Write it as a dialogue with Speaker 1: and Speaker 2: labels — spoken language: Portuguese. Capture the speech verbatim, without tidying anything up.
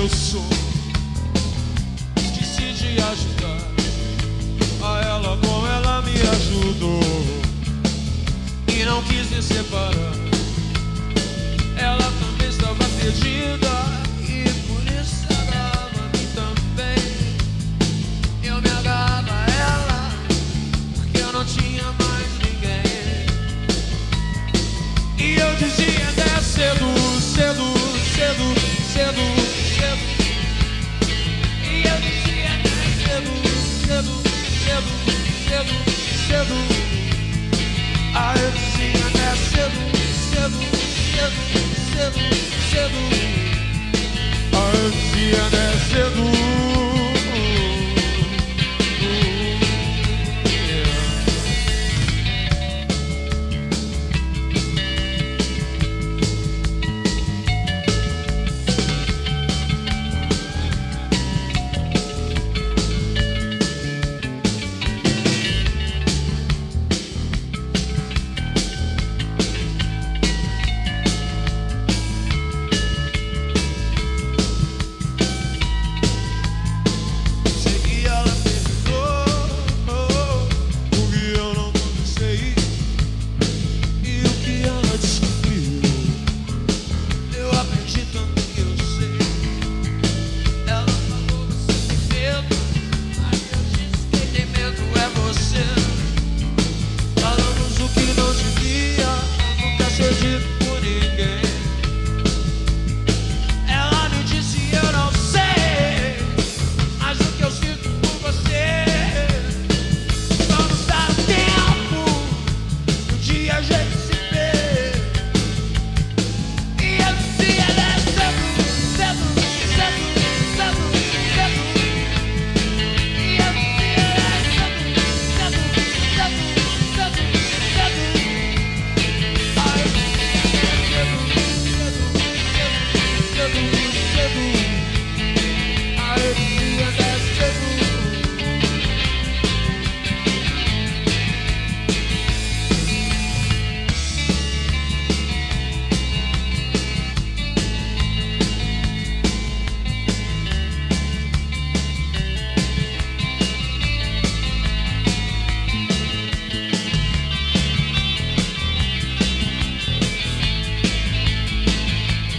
Speaker 1: eu sou. Esqueci de ajudar a ela como ela me ajudou. E não quis me separar. Ela também estava perdida e por isso agarrava a mim também. Eu me agarrava a ela porque eu não tinha mais ninguém. E eu dizia até cedo, cedo, cedo, cedo, cedo. E eu dizia até cedo, cedo, cedo, cedo, cedo. Ah, eu dizia até cedo, cedo, cedo, cedo, cedo. Ah, eu dizia até cedo.